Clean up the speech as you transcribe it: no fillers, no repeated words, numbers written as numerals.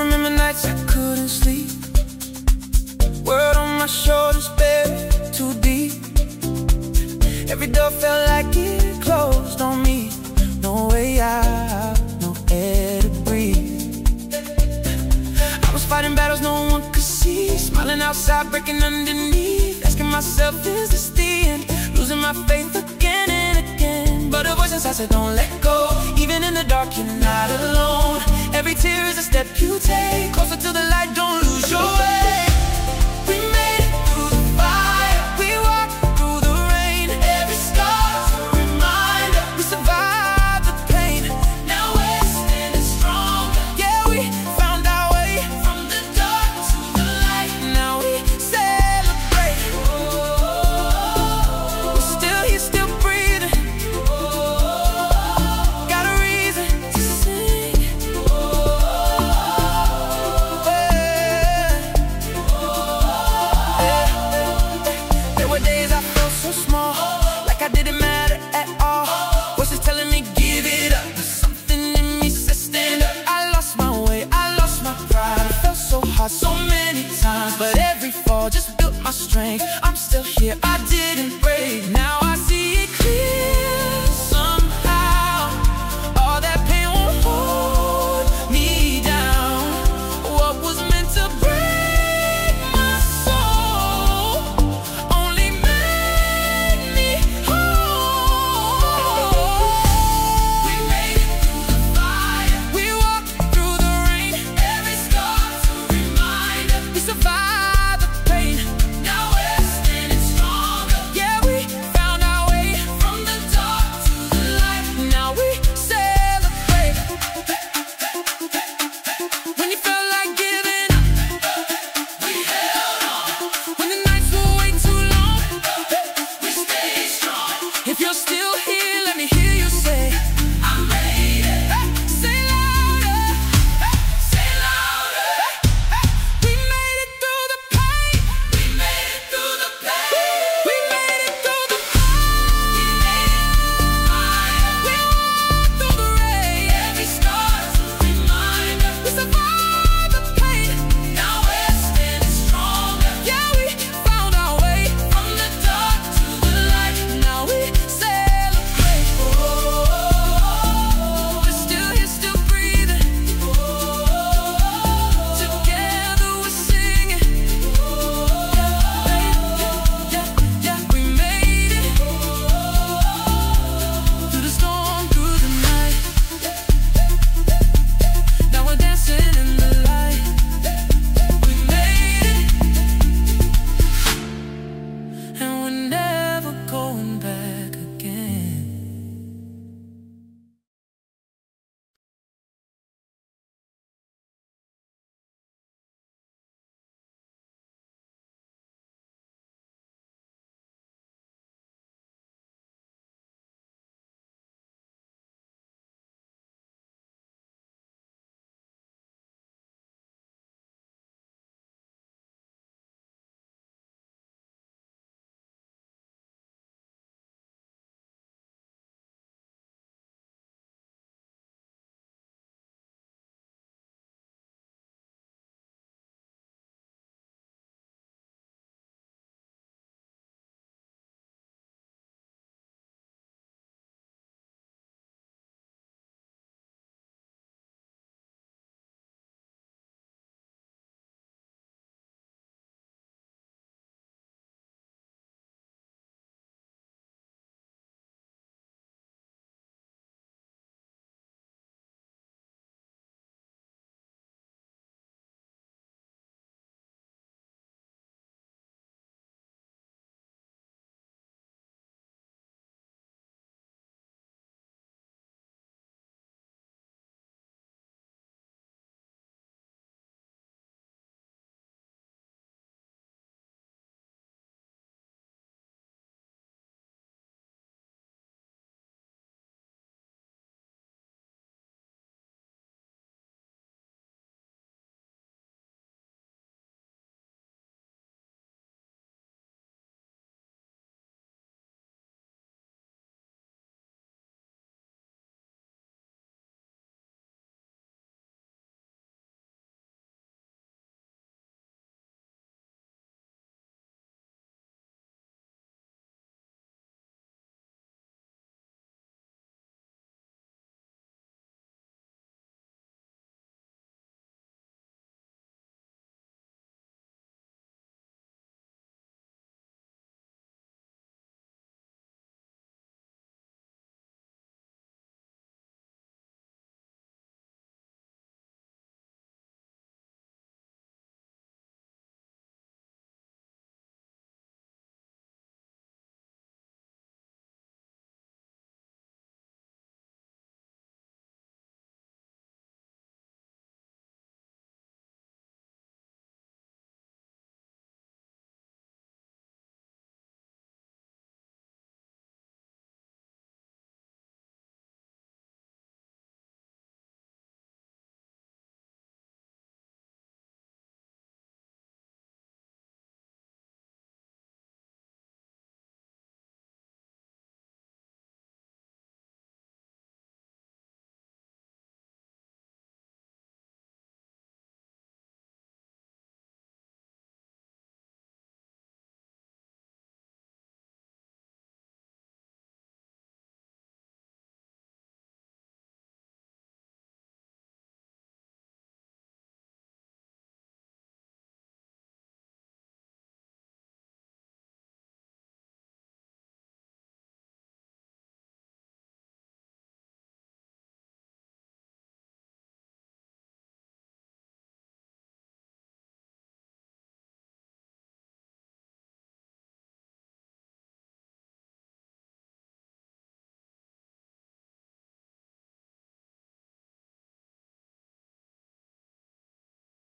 remember nights I couldn't sleep. World on my shoulders, buried too deep. Every door felt like it closed on me. No way out, no air to breathe. I was fighting battles no one could see, smiling outside, breaking underneath, asking myself, is this the end? Losing my faith again and again. But a voice inside said, don't let go. Even in the dark, you're not alone. Every tear is a step you take closer to the light, don't lose your way.